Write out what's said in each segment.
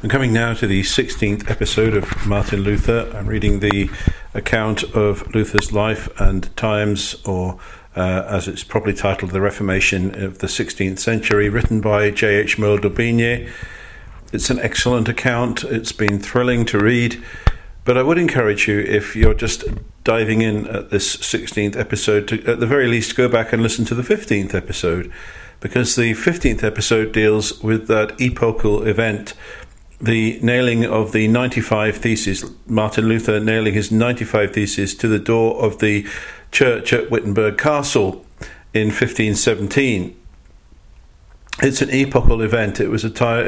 I'm coming now to the 16th episode of Martin Luther. I'm reading the account of Luther's life and times, or as it's properly titled, The Reformation of the 16th Century, written by J.H. Merle d'Aubigné. It's an excellent account. It's been thrilling to read, but I would encourage you, if you're just diving in at this 16th episode, to at the very least go back and listen to the 15th episode, because the 15th episode deals with that epochal event, the nailing of the 95 Theses, Martin Luther nailing his 95 Theses to the door of the church at Wittenberg Castle in 1517. It's an epochal event. It was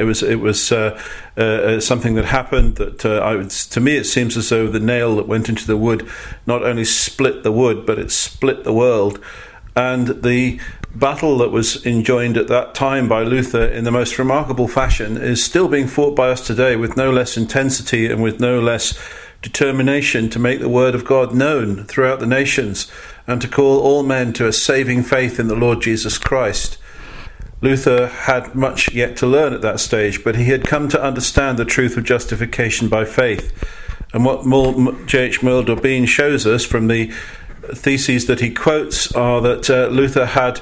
something that happened that to me it seems as though the nail that went into the wood not only split the wood, but it split the world. And the battle that was enjoined at that time by Luther in the most remarkable fashion is still being fought by us today with no less intensity and with no less determination to make the word of God known throughout the nations and to call all men to a saving faith in the Lord Jesus Christ. Luther had much yet to learn at that stage, but he had come to understand the truth of justification by faith. And what J.H. Merle d'Aubigné shows us from the theses that he quotes are that Luther had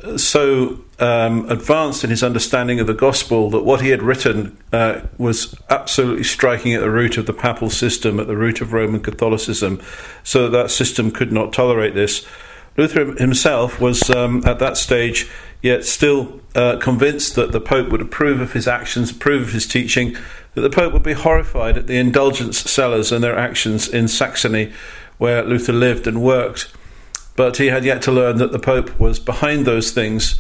so advanced in his understanding of the gospel that what he had written was absolutely striking at the root of the papal system, at the root of Roman Catholicism, so that system could not tolerate this. Luther himself was at that stage yet still convinced that the Pope would approve of his actions, approve of his teaching, that the Pope would be horrified at the indulgence sellers and their actions in Saxony, where Luther lived and worked. But he had yet to learn that the Pope was behind those things.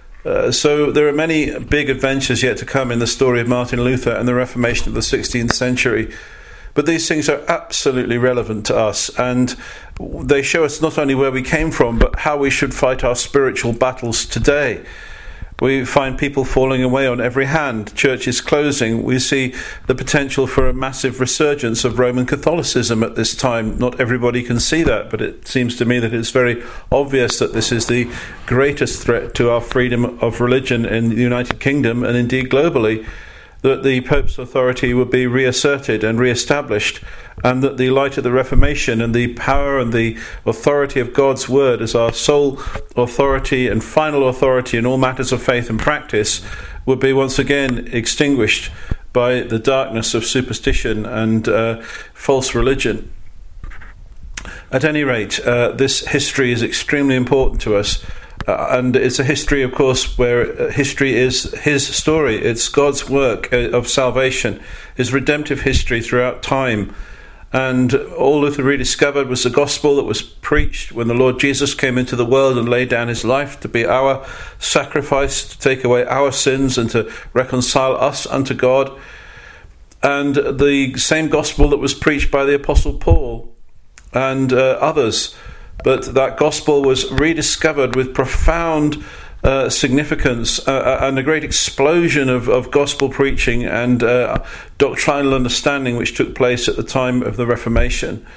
So there are many big adventures yet to come in the story of Martin Luther and the Reformation of the 16th century. But these things are absolutely relevant to us, and they show us not only where we came from, but how we should fight our spiritual battles today. We find people falling away on every hand, churches closing. We see the potential for a massive resurgence of Roman Catholicism at this time. Not everybody can see that, but it seems to me that it's very obvious that this is the greatest threat to our freedom of religion in the United Kingdom and indeed globally, that the Pope's authority would be reasserted and re-established, and that the light of the Reformation and the power and the authority of God's Word as our sole authority and final authority in all matters of faith and practice would be once again extinguished by the darkness of superstition and false religion. At any rate, this history is extremely important to us. And it's a history, of course, where history is his story. It's God's work of salvation, his redemptive history throughout time. And all Luther rediscovered was the gospel that was preached when the Lord Jesus came into the world and laid down his life to be our sacrifice, to take away our sins and to reconcile us unto God. And the same gospel that was preached by the Apostle Paul and others. But that gospel was rediscovered with profound significance and a great explosion of gospel preaching and doctrinal understanding which took place at the time of the Reformation.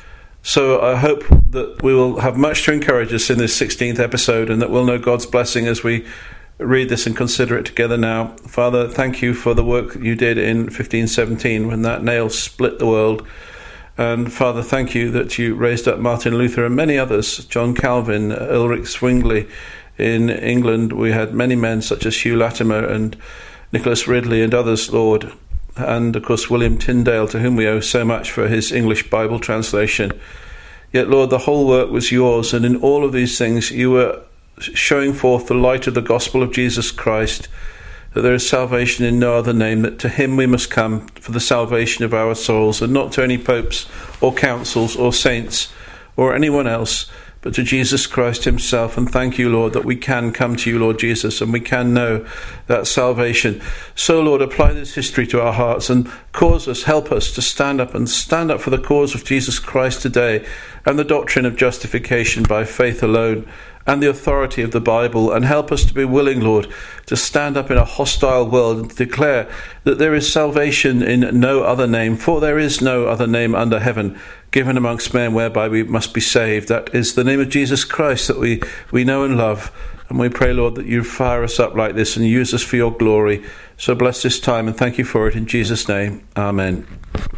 So I hope that we will have much to encourage us in this 16th episode, and that we'll know God's blessing as we read this and consider it together now. Father, thank you for the work you did in 1517 when that nail split the world. And Father, thank you that you raised up Martin Luther and many others, John Calvin, Ulrich Zwingli. In England, we had many men such as Hugh Latimer and Nicholas Ridley and others, Lord. And, of course, William Tyndale, to whom we owe so much for his English Bible translation. Yet, Lord, the whole work was yours, and in all of these things you were showing forth the light of the gospel of Jesus Christ, that there is salvation in no other name, that to him we must come for the salvation of our souls, and not to any popes or councils or saints or anyone else, but to Jesus Christ himself. And thank you, Lord, that we can come to you, Lord Jesus, and we can know that salvation. So, Lord, apply this history to our hearts and help us to stand up for the cause of Jesus Christ today, and the doctrine of justification by faith alone, and the authority of the Bible, and help us to be willing, Lord, to stand up in a hostile world and to declare that there is salvation in no other name, for there is no other name under heaven given amongst men whereby we must be saved. That is the name of Jesus Christ that we know and love. And we pray, Lord, that you fire us up like this and use us for your glory. So bless this time and thank you for it in Jesus' name. Amen.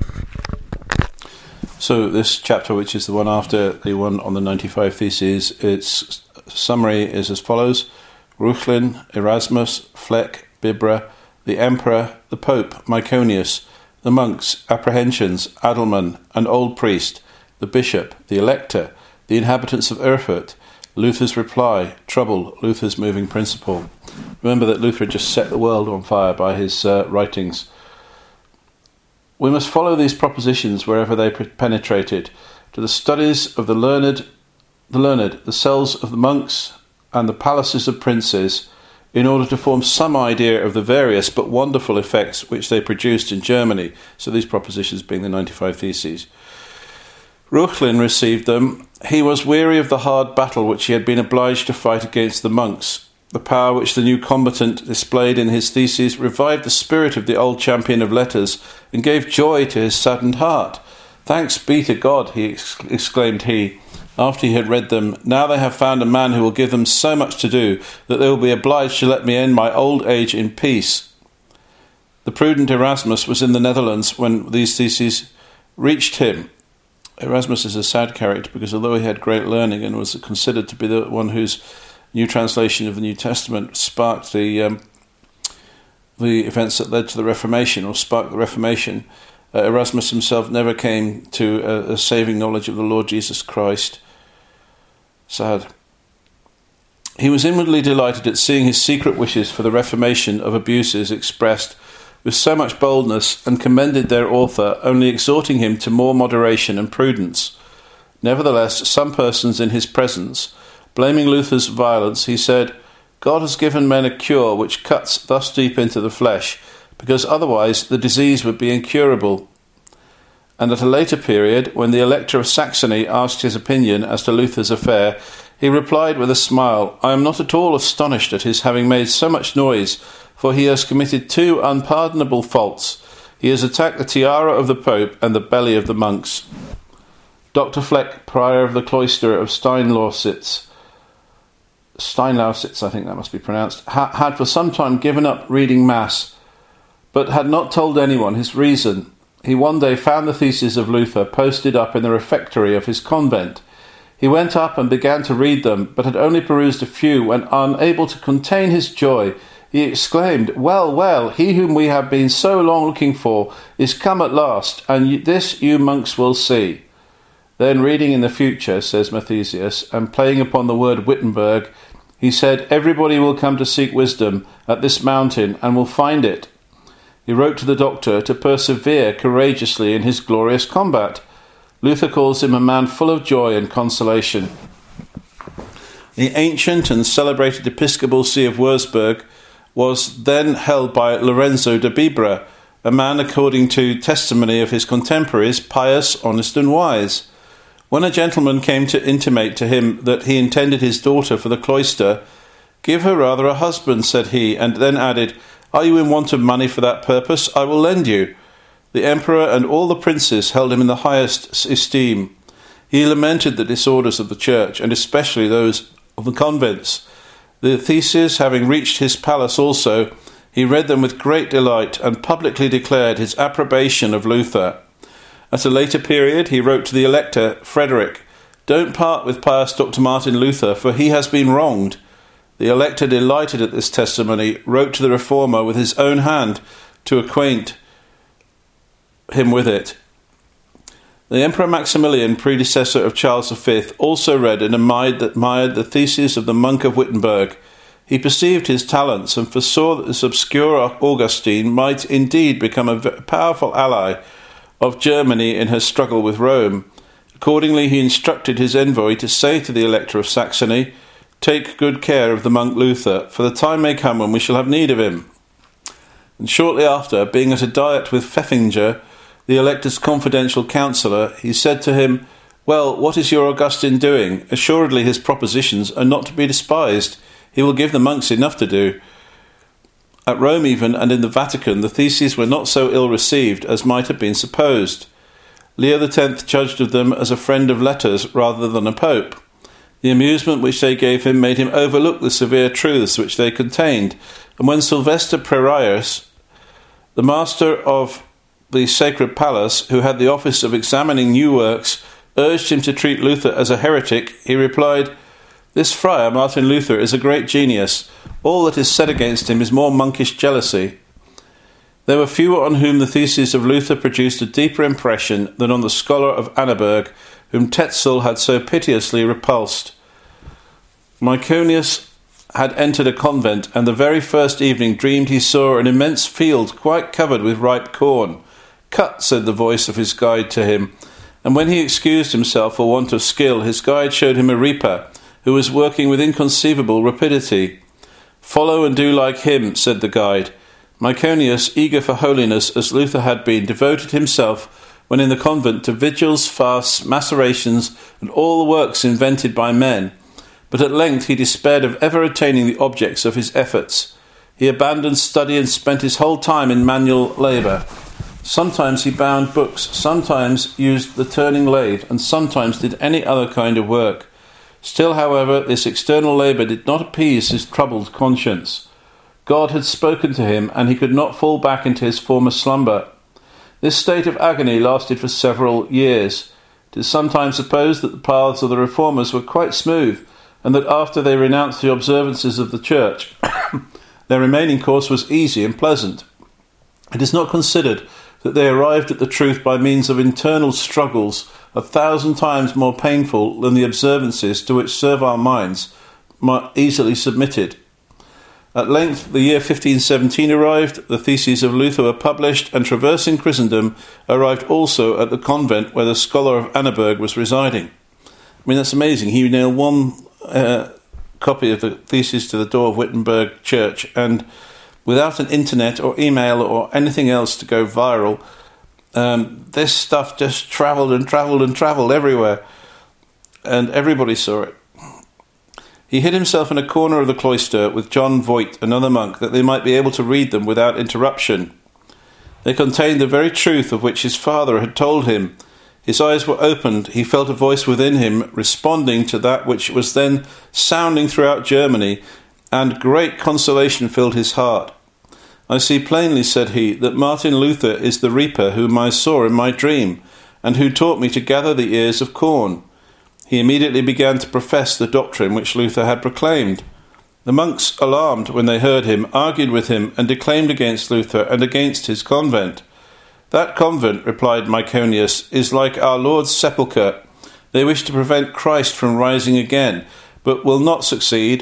So this chapter, which is the one after the one on the 95 Theses, its summary is as follows. Reuchlin, Erasmus, Fleck, Bibra, the Emperor, the Pope, Myconius, the monks, apprehensions, Adelman, an old priest, the bishop, the elector, the inhabitants of Erfurt, Luther's reply, trouble, Luther's moving principle. Remember that Luther had just set the world on fire by his writings. We must follow these propositions wherever they penetrated, to the studies of the learned, the cells of the monks, and the palaces of princes, in order to form some idea of the various but wonderful effects which they produced in Germany. So these propositions being the 95 Theses. Reuchlin received them. He was weary of the hard battle which he had been obliged to fight against the monks. The power which the new combatant displayed in his theses revived the spirit of the old champion of letters and gave joy to his saddened heart. Thanks be to God, exclaimed he, after he had read them. Now they have found a man who will give them so much to do that they will be obliged to let me end my old age in peace. The prudent Erasmus was in the Netherlands when these theses reached him. Erasmus is a sad character because although he had great learning and was considered to be the one whose new translation of the New Testament sparked the events that led to the Reformation, or sparked the Reformation, Erasmus himself never came to a saving knowledge of the Lord Jesus Christ. Sad. He was inwardly delighted at seeing his secret wishes for the reformation of abuses expressed with so much boldness, and commended their author, only exhorting him to more moderation and prudence. Nevertheless, some persons in his presence, blaming Luther's violence, he said, God has given men a cure which cuts thus deep into the flesh, because otherwise the disease would be incurable. And at a later period, when the Elector of Saxony asked his opinion as to Luther's affair, he replied with a smile, I am not at all astonished at his having made so much noise, for he has committed two unpardonable faults. He has attacked the tiara of the Pope and the belly of the monks. Dr. Fleck, prior of the cloister of Steinlausitz, I think that must be pronounced, had for some time given up reading Mass, but had not told anyone his reason. He one day found the theses of Luther posted up in the refectory of his convent. He went up and began to read them, but had only perused a few when, unable to contain his joy, he exclaimed, Well, well, he whom we have been so long looking for is come at last, and this you monks will see. Then, reading in the future, says Mathesius, and playing upon the word Wittenberg, he said, Everybody will come to seek wisdom at this mountain, and will find it. He wrote to the doctor to persevere courageously in his glorious combat. Luther calls him a man full of joy and consolation. The ancient and celebrated episcopal see of Würzburg was then held by Lorenzo de Bibra, a man, according to testimony of his contemporaries, pious, honest and wise. When a gentleman came to intimate to him that he intended his daughter for the cloister, Give her rather a husband, said he, and then added, Are you in want of money for that purpose? I will lend you. The emperor and all the princes held him in the highest esteem. He lamented the disorders of the church, and especially those of the convents. The theses having reached his palace also, he read them with great delight, and publicly declared his approbation of Luther. At a later period, he wrote to the Elector, Frederick, Don't part with pious Dr. Martin Luther, for he has been wronged. The Elector, delighted at this testimony, wrote to the Reformer with his own hand to acquaint him with it. The Emperor Maximilian, predecessor of Charles V, also read and admired the theses of the monk of Wittenberg. He perceived his talents and foresaw that this obscure Augustine might indeed become a powerful ally of Germany in her struggle with Rome. Accordingly, he instructed his envoy to say to the Elector of Saxony, Take good care of the monk Luther, for the time may come when we shall have need of him. And shortly after, being at a diet with Pfeffinger, the Elector's confidential counsellor, he said to him, Well, what is your Augustine doing? Assuredly his propositions are not to be despised. He will give the monks enough to do. At Rome even, and in the Vatican, the theses were not so ill received as might have been supposed. Leo X judged of them as a friend of letters rather than a pope. The amusement which they gave him made him overlook the severe truths which they contained, and when Sylvester Prierius, the master of the Sacred Palace, who had the office of examining new works, urged him to treat Luther as a heretic, he replied, "This friar, Martin Luther, is a great genius. All that is said against him is more monkish jealousy." There were few on whom the theses of Luther produced a deeper impression than on the scholar of Annaberg, whom Tetzel had so piteously repulsed. Myconius had entered a convent, and the very first evening dreamed he saw an immense field quite covered with ripe corn. "Cut," said the voice of his guide to him, and when he excused himself for want of skill, his guide showed him a reaper, who was working with inconceivable rapidity. "Follow and do like him," said the guide. Myconius, eager for holiness as Luther had been, devoted himself, when in the convent, to vigils, fasts, macerations, and all the works invented by men. But at length he despaired of ever attaining the objects of his efforts. He abandoned study and spent his whole time in manual labour. Sometimes he bound books, sometimes used the turning lathe, and sometimes did any other kind of work. Still, however, this external labour did not appease his troubled conscience. God had spoken to him, and he could not fall back into his former slumber. This state of agony lasted for several years. It is sometimes supposed that the paths of the reformers were quite smooth, and that after they renounced the observances of the Church, their remaining course was easy and pleasant. It is not considered that they arrived at the truth by means of internal struggles 1,000 times more painful than the observances to which servile minds might easily submitted. At length the year 1517 arrived, the theses of Luther were published, and traversing Christendom, arrived also at the convent where the scholar of Annaberg was residing. I mean, that's amazing. He nailed one copy of the thesis to the door of Wittenberg Church, and without an internet or email or anything else to go viral, this stuff just travelled and travelled and travelled everywhere, and everybody saw it. He hid himself in a corner of the cloister with John Voigt, another monk, that they might be able to read them without interruption. They contained the very truth of which his father had told him. His eyes were opened, he felt a voice within him responding to that which was then sounding throughout Germany, and great consolation filled his heart. "I see plainly," said he, "that Martin Luther is the reaper whom I saw in my dream, and who taught me to gather the ears of corn." He immediately began to profess the doctrine which Luther had proclaimed. The monks, alarmed when they heard him, argued with him and declaimed against Luther and against his convent. "That convent," replied Myconius, "is like our Lord's sepulchre. They wish to prevent Christ from rising again, but will not succeed."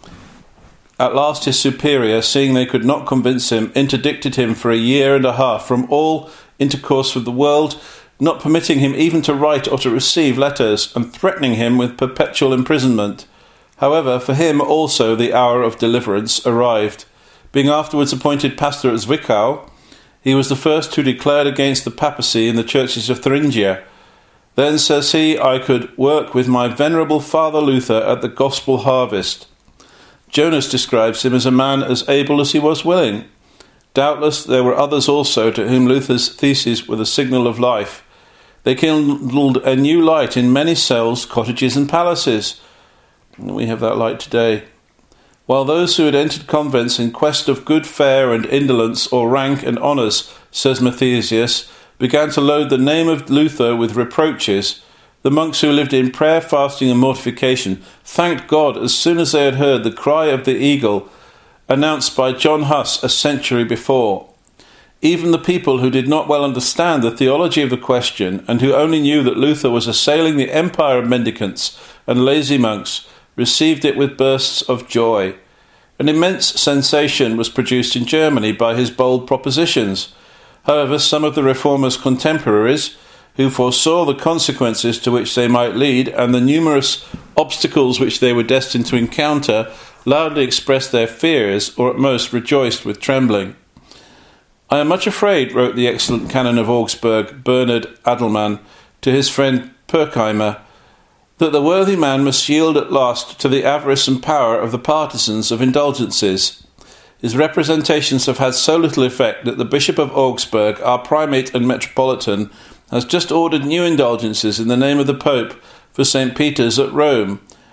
At last his superior, seeing they could not convince him, interdicted him for a year and a half from all intercourse with the world, not permitting him even to write or to receive letters, and threatening him with perpetual imprisonment. However, for him also the hour of deliverance arrived. Being afterwards appointed pastor at Zwickau, he was the first who declared against the papacy in the churches of Thuringia. "Then," says he, "I could work with my venerable father Luther at the gospel harvest." Jonas describes him as a man as able as he was willing. Doubtless there were others also to whom Luther's theses were the signal of life. They kindled a new light in many cells, cottages and palaces. We have that light today. While those who had entered convents in quest of good fare and indolence, or rank and honours, says Mathesius, began to load the name of Luther with reproaches, the monks who lived in prayer, fasting and mortification thanked God as soon as they had heard the cry of the eagle announced by John Huss a century before. Even the people who did not well understand the theology of the question, and who only knew that Luther was assailing the empire of mendicants and lazy monks, received it with bursts of joy. An immense sensation was produced in Germany by his bold propositions. However, some of the reformers' contemporaries, who foresaw the consequences to which they might lead and the numerous obstacles which they were destined to encounter, loudly expressed their fears, or at most rejoiced with trembling. "I am much afraid," wrote the excellent canon of Augsburg, Bernard Adelman, to his friend Pirkheimer, "that the worthy man must yield at last to the avarice and power of the partisans of indulgences. His representations have had so little effect that the Bishop of Augsburg, our primate and metropolitan, has just ordered new indulgences in the name of the Pope for St. Peter's at Rome.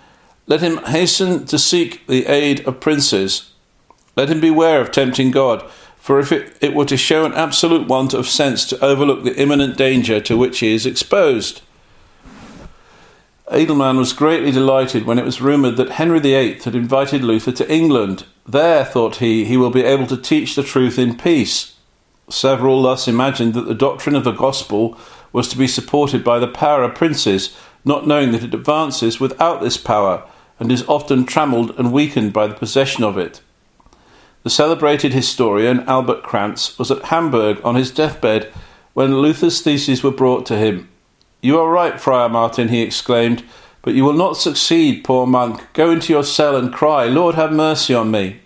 Let him hasten to seek the aid of princes. Let him beware of tempting God, for if it were to show an absolute want of sense to overlook the imminent danger to which he is exposed. Edelman was greatly delighted when it was rumoured that Henry VIII had invited Luther to England. There, thought he will be able to teach the truth in peace. Several thus imagined that the doctrine of the gospel was to be supported by the power of princes, not knowing that it advances without this power, and is often trammelled and weakened by the possession of it. The celebrated historian Albert Krantz was at Hamburg on his deathbed when Luther's theses were brought to him. "You are right, Friar Martin," he exclaimed, "but you will not succeed, poor monk. Go into your cell and cry, 'Lord, have mercy on me.'"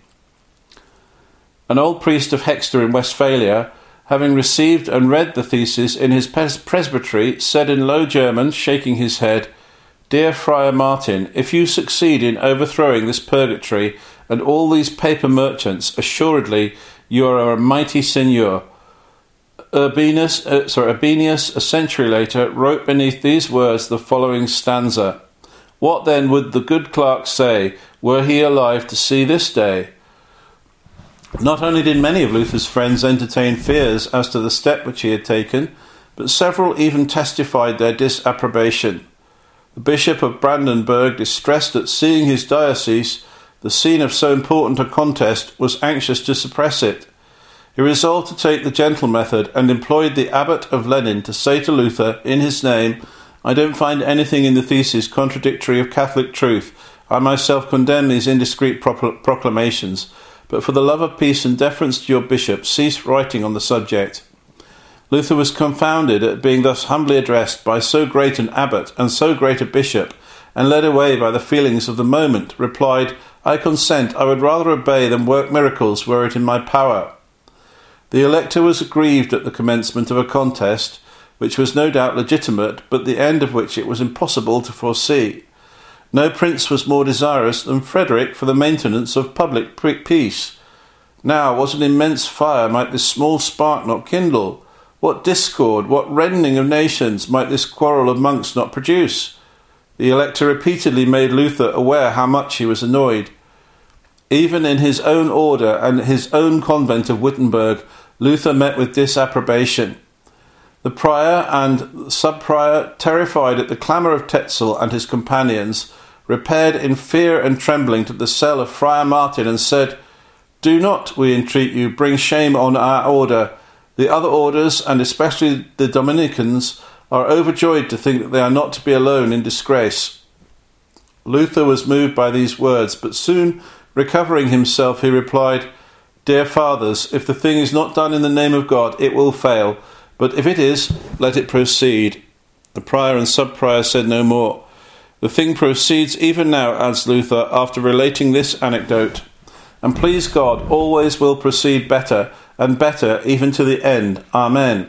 An old priest of Hexter in Westphalia, having received and read the theses in his presbytery, said in low German, shaking his head, "Dear Friar Martin, if you succeed in overthrowing this purgatory and all these paper merchants, assuredly you are a mighty seigneur." Urbinus, a century later, wrote beneath these words the following stanza: "What then would the good clerk say, were he alive to see this day?" Not only did many of Luther's friends entertain fears as to the step which he had taken, but several even testified their disapprobation. The Bishop of Brandenburg, distressed at seeing his diocese, the scene of so important a contest, was anxious to suppress it. He resolved to take the gentle method and employed the Abbot of Lenin to say to Luther, in his name, "I don't find anything in the theses contradictory of Catholic truth. I myself condemn these indiscreet proclamations, but for the love of peace and deference to your bishop, cease writing on the subject." Luther was confounded at being thus humbly addressed by so great an abbot and so great a bishop, and led away by the feelings of the moment, replied, "I consent. I would rather obey than work miracles were it in my power." The elector was aggrieved at the commencement of a contest, which was no doubt legitimate, but the end of which it was impossible to foresee. No prince was more desirous than Frederick for the maintenance of public peace. Now, what an immense fire might this small spark not kindle! What discord, what reddening of nations might this quarrel of monks not produce! The elector repeatedly made Luther aware how much he was annoyed. Even in his own order and his own convent of Wittenberg, Luther met with disapprobation. The prior and sub-prior, terrified at the clamour of Tetzel and his companions, repaired in fear and trembling to the cell of Friar Martin and said, "Do not, we entreat you, bring shame on our order. The other orders, and especially the Dominicans, are overjoyed to think that they are not to be alone in disgrace." Luther was moved by these words, but soon recovering himself, he replied, "Dear fathers, if the thing is not done in the name of God, it will fail. But if it is, let it proceed." The prior and sub-prior said no more. "The thing proceeds even now," adds Luther, after relating this anecdote, "and please God, always will proceed better, and better even to the end. Amen."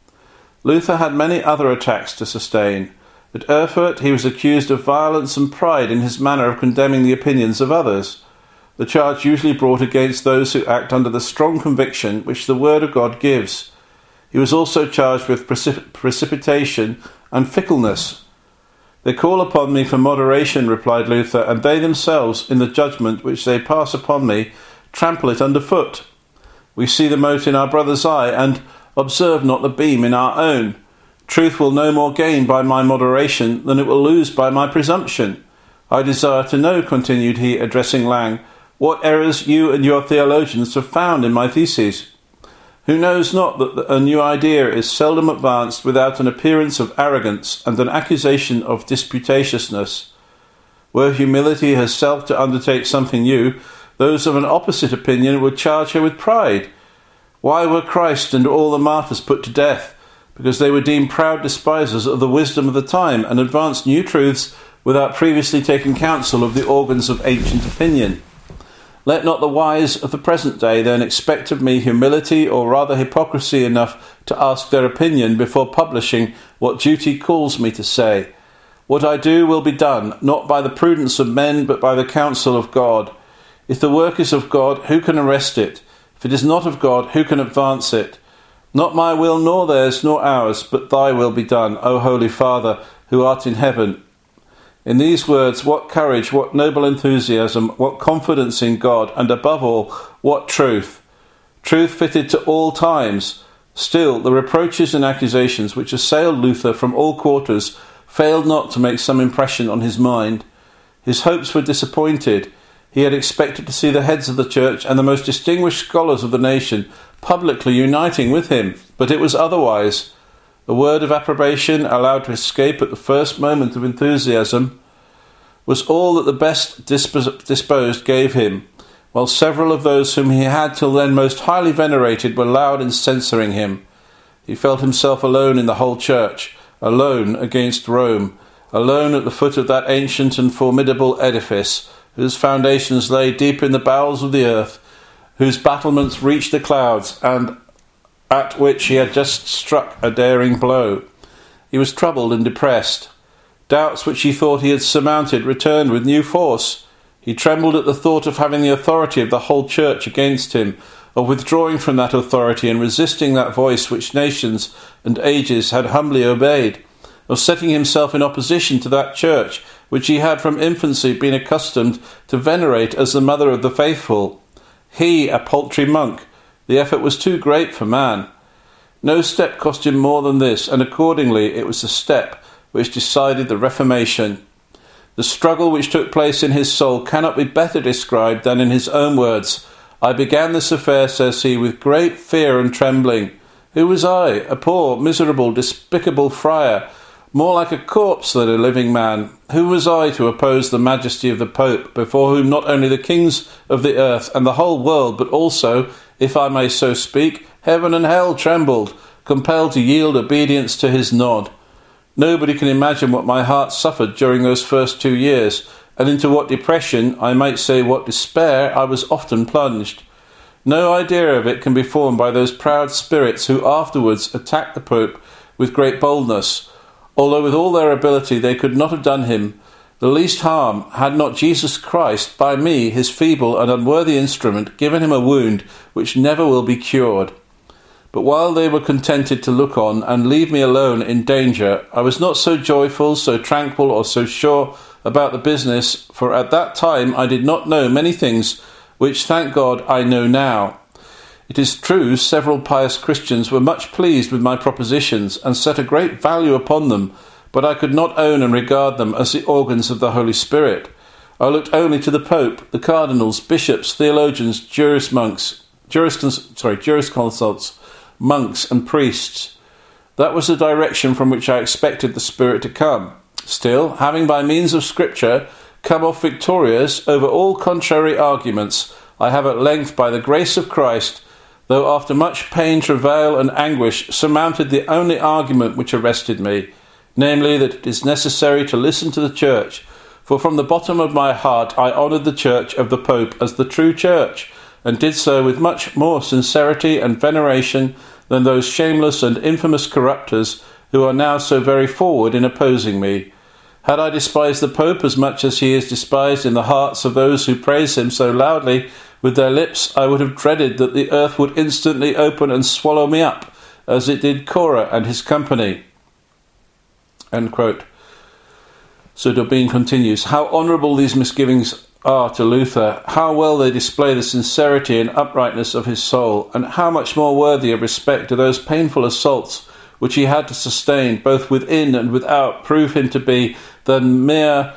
Luther had many other attacks to sustain. At Erfurt he was accused of violence and pride in his manner of condemning the opinions of others, the charge usually brought against those who act under the strong conviction which the Word of God gives. He was also charged with precipitation and fickleness. "They call upon me for moderation," replied Luther, "and they themselves, in the judgment which they pass upon me, trample it under foot. We see the mote in our brother's eye, and observe not the beam in our own. Truth will no more gain by my moderation than it will lose by my presumption. I desire to know," continued he, addressing Lang, "what errors you and your theologians have found in my theses. Who knows not that a new idea is seldom advanced without an appearance of arrogance and an accusation of disputatiousness? Where humility has self to undertake something new, those of an opposite opinion would charge her with pride. Why were Christ and all the martyrs put to death? Because they were deemed proud despisers of the wisdom of the time, and advanced new truths without previously taking counsel of the organs of ancient opinion. Let not the wise of the present day then expect of me humility, or rather hypocrisy enough to ask their opinion before publishing what duty calls me to say. What I do will be done, not by the prudence of men, but by the counsel of God. If the work is of God, who can arrest it? If it is not of God, who can advance it? Not my will, nor theirs, nor ours, but thy will be done, O Holy Father, who art in heaven. In these words, what courage, what noble enthusiasm, what confidence in God, and above all, what truth. Truth fitted to all times. Still, the reproaches and accusations which assailed Luther from all quarters failed not to make some impression on his mind. His hopes were disappointed. He had expected to see the heads of the church and the most distinguished scholars of the nation publicly uniting with him, but it was otherwise. A word of approbation, allowed to escape at the first moment of enthusiasm, was all that the best disposed gave him, while several of those whom he had till then most highly venerated were loud in censuring him. He felt himself alone in the whole church, alone against Rome, alone at the foot of that ancient and formidable edifice, whose foundations lay deep in the bowels of the earth, whose battlements reached the clouds, and at which he had just struck a daring blow. He was troubled and depressed. Doubts which he thought he had surmounted returned with new force. He trembled at the thought of having the authority of the whole church against him, of withdrawing from that authority and resisting that voice which nations and ages had humbly obeyed, of setting himself in opposition to that church which he had from infancy been accustomed to venerate as the mother of the faithful. He, a paltry monk, the effort was too great for man. No step cost him more than this, and accordingly it was the step which decided the Reformation. The struggle which took place in his soul cannot be better described than in his own words. I began this affair, says he, with great fear and trembling. Who was I? A poor, miserable, despicable friar, more like a corpse than a living man. Who was I to oppose the majesty of the Pope, before whom not only the kings of the earth and the whole world, but also, if I may so speak, heaven and hell trembled, compelled to yield obedience to his nod? Nobody can imagine what my heart suffered during those first 2 years, and into what depression, I might say what despair, I was often plunged. No idea of it can be formed by those proud spirits who afterwards attacked the Pope with great boldness, although with all their ability they could not have done him the least harm, had not Jesus Christ, by me, his feeble and unworthy instrument, given him a wound which never will be cured. But while they were contented to look on and leave me alone in danger, I was not so joyful, so tranquil, or so sure about the business, for at that time I did not know many things which, thank God, I know now. It is true, several pious Christians were much pleased with my propositions and set a great value upon them, but I could not own and regard them as the organs of the Holy Spirit. I looked only to the Pope, the cardinals, bishops, theologians, jurisconsults, monks and priests. That was the direction from which I expected the Spirit to come. Still, having by means of Scripture come off victorious over all contrary arguments, I have at length, by the grace of Christ, though after much pain, travail, and anguish, surmounted the only argument which arrested me, namely, that it is necessary to listen to the Church, for from the bottom of my heart I honoured the Church of the Pope as the true Church, and did so with much more sincerity and veneration than those shameless and infamous corrupters who are now so very forward in opposing me. Had I despised the Pope as much as he is despised in the hearts of those who praise him so loudly with their lips, I would have dreaded that the earth would instantly open and swallow me up, as it did Korah and his company." End quote. So D'Aubigne continues, "How honourable these misgivings are to Luther, how well they display the sincerity and uprightness of his soul, and how much more worthy of respect do those painful assaults which he had to sustain, both within and without, prove him to be than mere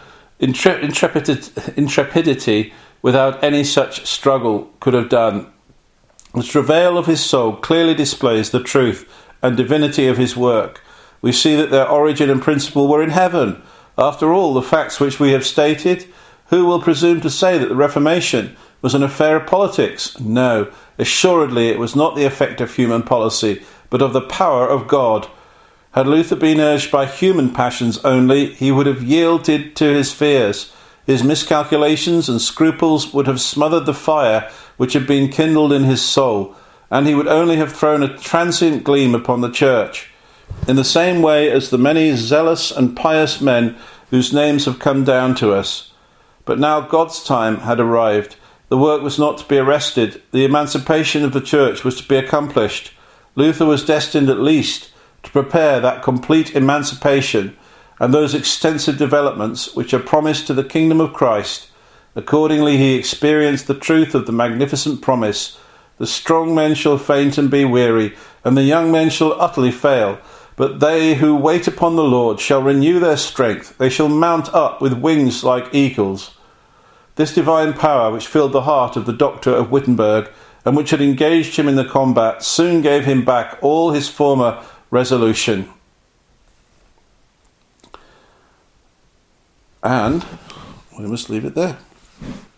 intrepidity without any such struggle could have done. The travail of his soul clearly displays the truth and divinity of his work. We see that their origin and principle were in heaven. After all the facts which we have stated, who will presume to say that the Reformation was an affair of politics? No, assuredly it was not the effect of human policy, but of the power of God. Had Luther been urged by human passions only, he would have yielded to his fears. His miscalculations and scruples would have smothered the fire which had been kindled in his soul, and he would only have thrown a transient gleam upon the Church. In the same way as the many zealous and pious men whose names have come down to us. But now God's time had arrived. The work was not to be arrested. The emancipation of the Church was to be accomplished. Luther was destined at least to prepare that complete emancipation, and those extensive developments which are promised to the kingdom of Christ. Accordingly he experienced the truth of the magnificent promise. The strong men shall faint and be weary, and the young men shall utterly fail. But they who wait upon the Lord shall renew their strength. They shall mount up with wings like eagles. This divine power, which filled the heart of the Doctor of Wittenberg, and which had engaged him in the combat, soon gave him back all his former resolution. And we must leave it there.